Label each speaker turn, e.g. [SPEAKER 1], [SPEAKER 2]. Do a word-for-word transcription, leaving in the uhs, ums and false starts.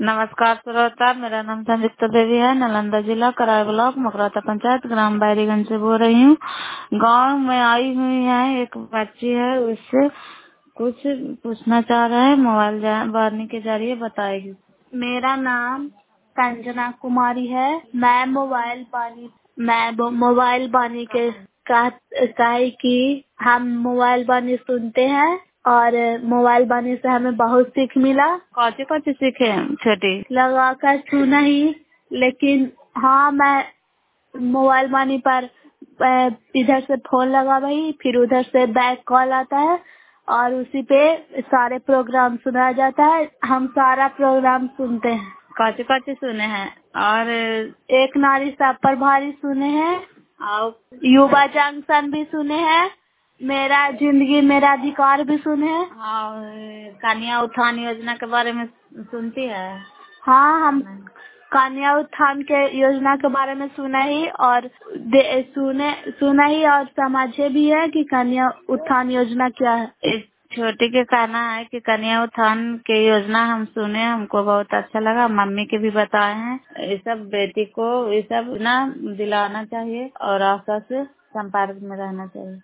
[SPEAKER 1] नमस्कार श्रोता, मेरा नाम संयुक्ता देवी है। नालंदा जिला कराय ब्लॉक मकराता पंचायत ग्राम बैरीगंज से बोल रही हूँ। गांव में आई हुई है, एक बच्ची है, उससे कुछ पूछना चाह रहे हैं। मोबाइल वाणी के जरिए बताएगी। मेरा नाम संजना कुमारी है। मैं मोबाइल वाणी मैं वो मोबाइल वाणी के कह कहे कि हम मोबाइल वाणी सुनते हैं और मोबाइल वाणी से हमें बहुत सीख मिला। कौची कौची सीखे छोटी? लगाकर सुना ही, लेकिन हाँ मैं मोबाइल वाणी पर अ, इधर से फोन लगा वही, फिर उधर से बैक कॉल आता है और उसी पे सारे प्रोग्राम सुना जाता है। हम सारा प्रोग्राम सुनते हैं। कौची कौची सुने हैं? और एक नारी सब पर भारी सुने हैं और युवा जंक्शन भी सुने हैं। मेरा जिंदगी मेरा अधिकार भी सुने हैं। और कन्या उत्थान योजना के बारे में सुनती है? हाँ, हम कन्या उत्थान के योजना के बारे में सुना ही और दे- सुने सुना ही और समझे भी है कि कन्या उत्थान योजना क्या है। इस छोटी के कहना है कि कन्या उत्थान के योजना हम सुने, हमको बहुत अच्छा लगा। मम्मी के भी बताए हैं। ये सब बेटी को ये सब ना दिलाना चाहिए और आशा से संपर्क में रहना चाहिए।